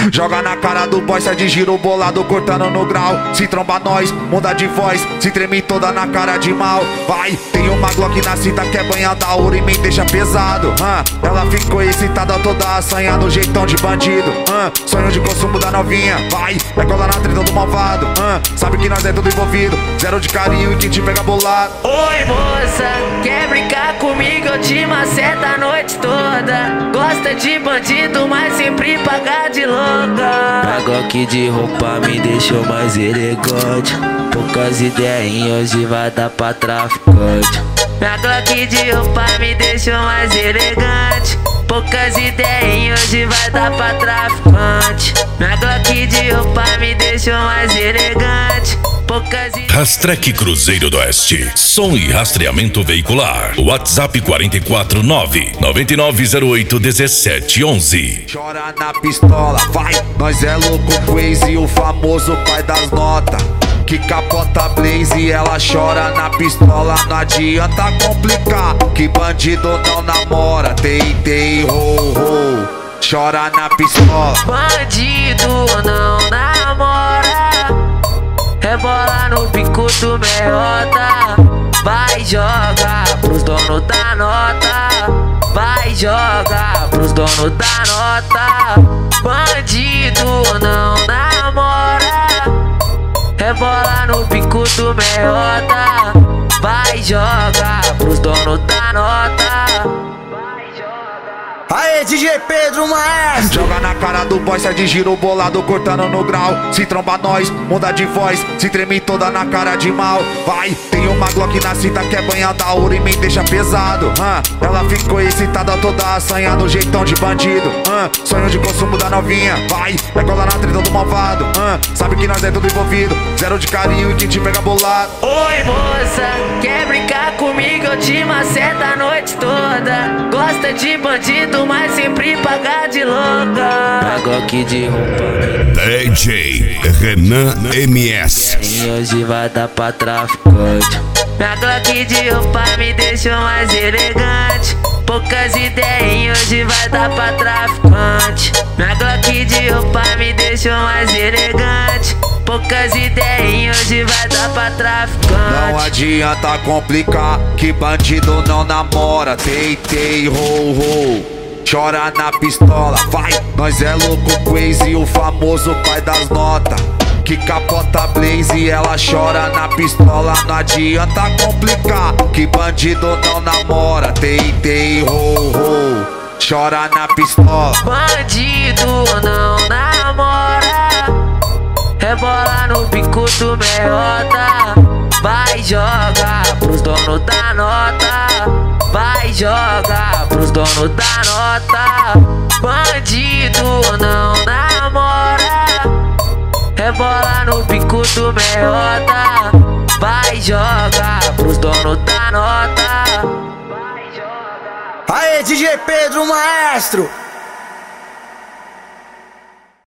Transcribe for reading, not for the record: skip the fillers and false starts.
Joga na cara do boy, sai de giro bolado, cortando no grau. Se tromba nós, muda de voz, se treme toda na cara de mal. Vai, tem uma Glock na cinta que é banha da ouro e me deixa pesado. Ela ficou excitada, toda assanha no jeitão de bandido. Sonho de consumo da novinha, vai, é colar na treta do malvado. Sabe que nós é tudo envolvido, zero de carinho e quem te pega bolado. Oi moça, quer brincar comigo? Eu te maceta a noite toda. Gosta de bandido, mas sempre paga de louca. A Glock de roupa me deixou mais elegante. Poucas ideias hoje vai dar pra traficante. Minha Glock de roupa me deixou mais elegante. Poucas ideias hoje vai dar pra traficante. Minha Glock de roupa me deixou mais elegante. Rastrec Cruzeiro do Oeste, som e rastreamento veicular. WhatsApp 449-9908-1711. Chora na pistola, vai, nós é louco crazy, o famoso pai das notas. Que capota blaze, ela chora na pistola, não adianta complicar. Que bandido não namora, tei, ho. Chora na pistola. Bandido não namora, rebola no bico do meiota. Vai jogar pros donos da nota. Vai jogar pros donos da nota. Bandido não namora, rebola no bico do meiota. Vai jogar pros donos da nota. Aê, DJ Pedro Maestro! Joga na cara do boy, sai de giro bolado, cortando no grau. Se tromba nós, muda de voz, se treme toda na cara de mal. Vai, tem uma Glock na cinta que é banha da ouro e me deixa pesado. Ela ficou excitada, toda assanha no jeitão de bandido. Sonho de consumo da novinha, vai, é colar na treta do malvado. Sabe que nós é tudo envolvido, zero de carinho e quem te pega bolado. Oi moça, quer brincar comigo? Eu te maceta a noite toda. Gosta de bandido, mas sempre paga de louca. A Glock de roupa DJ Renan MS. e hoje vai dar pra traficante. Minha Glock de roupa me deixou mais elegante. Poucas ideias hoje vai dar pra traficante. Minha Glock de roupa me deixou mais elegante. Poucas ideias hoje vai dar pra traficante. Não adianta complicar, que bandido não namora, tei, ho. Chora na pistola, vai, nós é louco crazy, o famoso pai das notas. Que capota blaze, ela chora na pistola, não adianta complicar, que bandido não namora, tei, ho. Chora na pistola. Bandido não namora, rebola no bico do meiota. Vai jogar pros donos da nota. Vai jogar pros donos da nota. Bandido não namora, rebola no bico do meiota. Vai jogar pros donos da nota. Aê, DJ Pedro Maestro!